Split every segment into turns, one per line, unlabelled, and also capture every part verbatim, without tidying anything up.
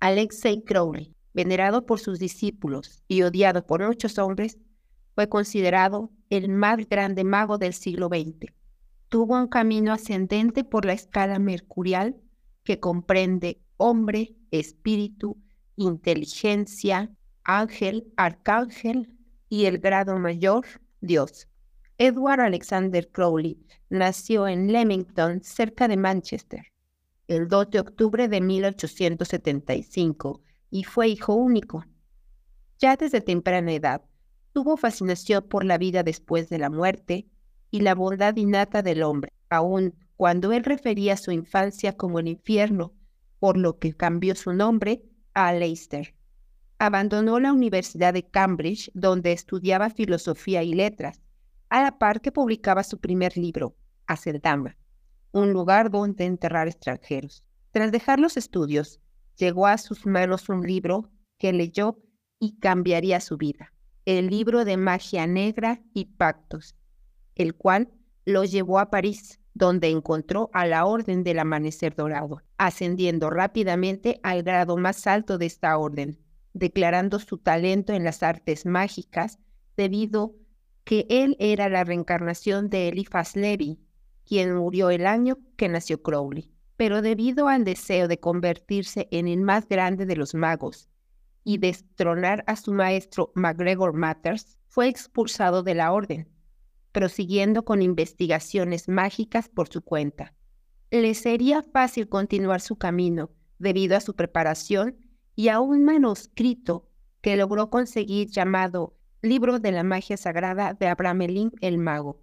Alexei Crowley, venerado por sus discípulos y odiado por muchos hombres, fue considerado el más grande mago del siglo veinte. Tuvo un camino ascendente por la escala mercurial que comprende hombre, espíritu, inteligencia, ángel, arcángel y el grado mayor, Dios. Edward Alexander Crowley nació en Leamington, cerca de Manchester, el dos de octubre de mil ochocientos setenta y cinco, y fue hijo único. Ya desde temprana edad, tuvo fascinación por la vida después de la muerte y la bondad innata del hombre, aun cuando él refería su infancia como el infierno, por lo que cambió su nombre a Leicester. Abandonó la Universidad de Cambridge, donde estudiaba filosofía y letras, a la par que publicaba su primer libro, Aceldama, un lugar donde enterrar extranjeros. Tras dejar los estudios, llegó a sus manos un libro que leyó y cambiaría su vida, el libro de magia negra y pactos, el cual lo llevó a París, donde encontró a la Orden del Amanecer Dorado, ascendiendo rápidamente al grado más alto de esta orden, declarando su talento en las artes mágicas debido que él era la reencarnación de Eliphas Levi, quien murió el año que nació Crowley. Pero debido al deseo de convertirse en el más grande de los magos y destronar a su maestro MacGregor Matters, fue expulsado de la orden, prosiguiendo con investigaciones mágicas por su cuenta. Le sería fácil continuar su camino debido a su preparación y a un manuscrito que logró conseguir llamado Libro de la Magia Sagrada de Abramelin el Mago.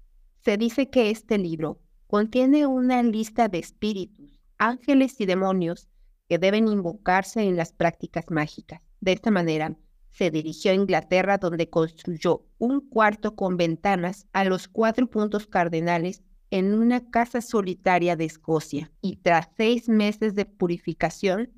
Se dice que este libro contiene una lista de espíritus, ángeles y demonios que deben invocarse en las prácticas mágicas. De esta manera, se dirigió a Inglaterra, donde construyó un cuarto con ventanas a los cuatro puntos cardenales en una casa solitaria de Escocia, y tras seis meses de purificación,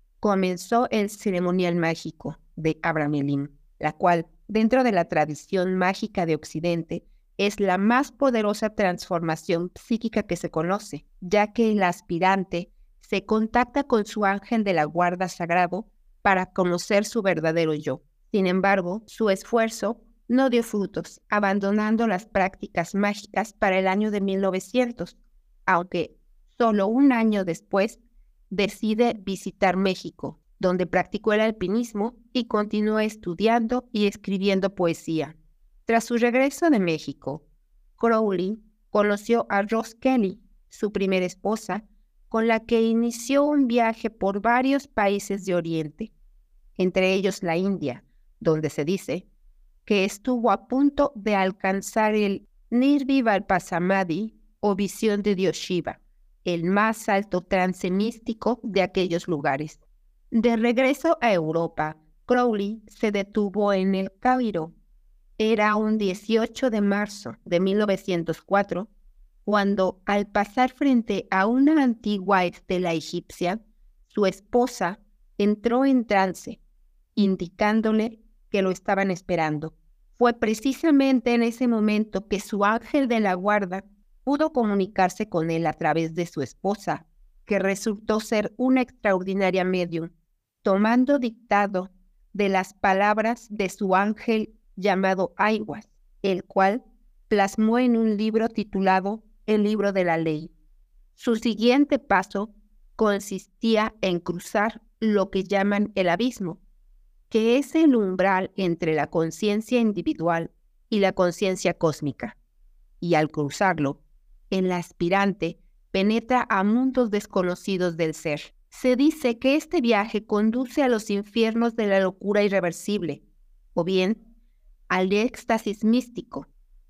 comenzó el ceremonial mágico de Abramelin, la cual, dentro de la tradición mágica de Occidente, es la más poderosa transformación psíquica que se conoce, ya que el aspirante se contacta con su ángel de la guarda sagrado para conocer su verdadero yo. Sin embargo, su esfuerzo no dio frutos, abandonando las prácticas mágicas para el año de mil novecientos, aunque solo un año después decide visitar México, donde practicó el alpinismo y continuó estudiando y escribiendo poesía. Tras su regreso de México, Crowley conoció a Rose Kelly, su primera esposa, con la que inició un viaje por varios países de Oriente, entre ellos la India, donde se dice que estuvo a punto de alcanzar el Nirvivalpasamadhi o visión de Dios Shiva, el más alto trance místico de aquellos lugares. De regreso a Europa, Crowley se detuvo en El Cairo. Era un dieciocho de marzo de mil novecientos cuatro, cuando al pasar frente a una antigua estela egipcia, su esposa entró en trance, indicándole que lo estaban esperando. Fue precisamente en ese momento que su ángel de la guarda pudo comunicarse con él a través de su esposa, que resultó ser una extraordinaria medium, tomando dictado de las palabras de su ángel llamado Aiwass, el cual plasmó en un libro titulado El Libro de la Ley. Su siguiente paso consistía en cruzar lo que llaman el abismo, que es el umbral entre la conciencia individual y la conciencia cósmica, y al cruzarlo, el aspirante penetra a mundos desconocidos del ser. Se dice que este viaje conduce a los infiernos de la locura irreversible, o bien al éxtasis místico,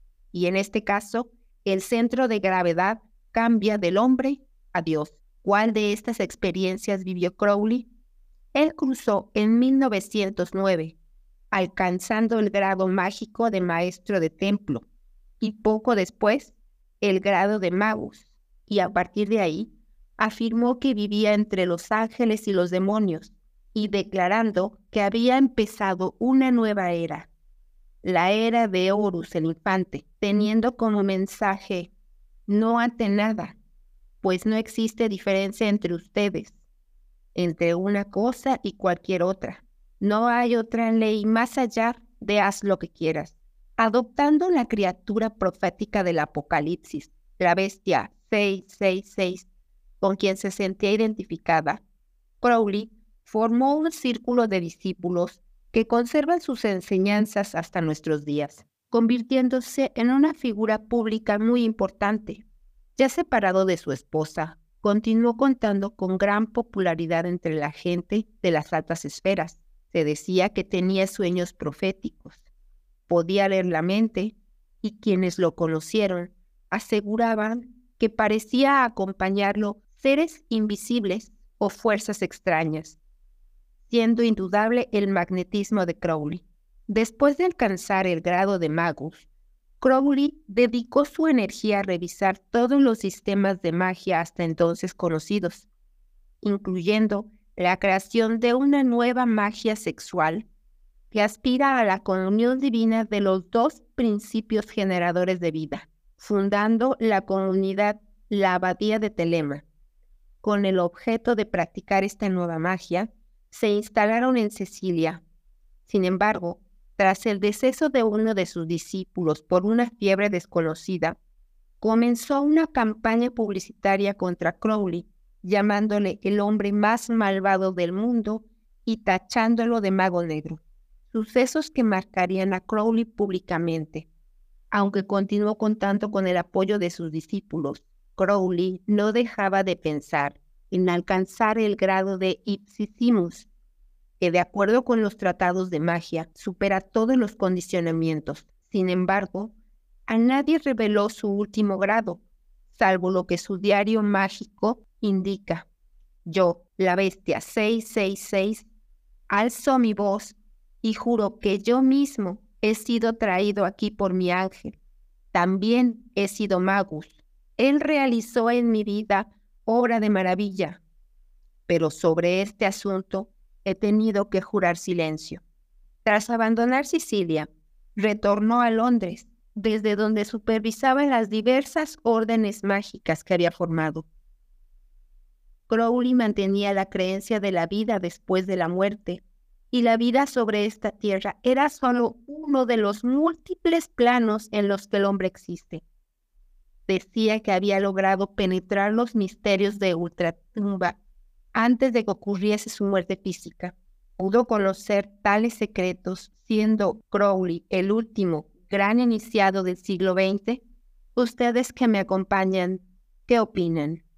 y en este caso, el centro de gravedad cambia del hombre a Dios. ¿Cuál de estas experiencias vivió Crowley? Él cruzó en mil novecientos nueve, alcanzando el grado mágico de maestro de templo, y poco después, el grado de magus, y a partir de ahí, afirmó que vivía entre los ángeles y los demonios, y declarando que había empezado una nueva era, la era de Horus el infante, teniendo como mensaje: no ante nada, pues no existe diferencia entre ustedes. entre una cosa y cualquier otra. No hay otra ley más allá de haz lo que quieras. Adoptando la criatura profética del Apocalipsis, la bestia seiscientos sesenta y seis, con quien se sentía identificada, Crowley formó un círculo de discípulos que conservan sus enseñanzas hasta nuestros días, convirtiéndose en una figura pública muy importante. Ya separado de su esposa, continuó contando con gran popularidad entre la gente de las altas esferas. Se decía que tenía sueños proféticos, podía leer la mente, y quienes lo conocieron aseguraban que parecía acompañarlo seres invisibles o fuerzas extrañas, siendo indudable el magnetismo de Crowley. Después de alcanzar el grado de Magus, Crowley dedicó su energía a revisar todos los sistemas de magia hasta entonces conocidos, incluyendo la creación de una nueva magia sexual que aspira a la comunión divina de los dos principios generadores de vida, fundando la comunidad La Abadía de Telema. Con el objeto de practicar esta nueva magia, se instalaron en Sicilia. Sin embargo, tras el deceso de uno de sus discípulos por una fiebre desconocida, comenzó una campaña publicitaria contra Crowley, llamándole el hombre más malvado del mundo y tachándolo de mago negro. Sucesos que marcarían a Crowley públicamente. Aunque continuó contando con el apoyo de sus discípulos, Crowley no dejaba de pensar en alcanzar el grado de Ipsissimus, que de acuerdo con los tratados de magia supera todos los condicionamientos. Sin embargo, a nadie reveló su último grado, salvo lo que su diario mágico indica. Yo, la bestia seiscientos sesenta y seis, alzo mi voz y juro que yo mismo he sido traído aquí por mi ángel. También he sido Magus. Él realizó en mi vida obra de maravilla, pero sobre este asunto he tenido que jurar silencio. Tras abandonar Sicilia, retornó a Londres, desde donde supervisaba las diversas órdenes mágicas que había formado. Crowley mantenía la creencia de la vida después de la muerte, y la vida sobre esta tierra era solo uno de los múltiples planos en los que el hombre existe. Decía que había logrado penetrar los misterios de ultratumba antes de que ocurriese su muerte física. Pudo conocer tales secretos, siendo Crowley el último gran iniciado del siglo veinte. Ustedes que me acompañan, ¿qué opinan?